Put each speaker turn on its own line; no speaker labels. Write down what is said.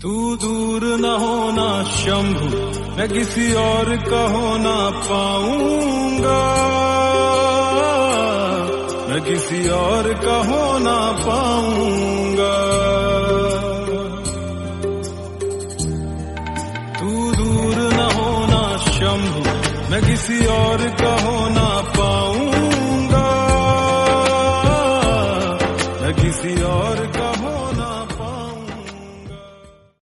तू दूर न होना शंभु, मैं किसी और का होना पाऊंगा, मैं किसी और का होना पाऊंगा। तू दूर न होना शंभु, मैं किसी और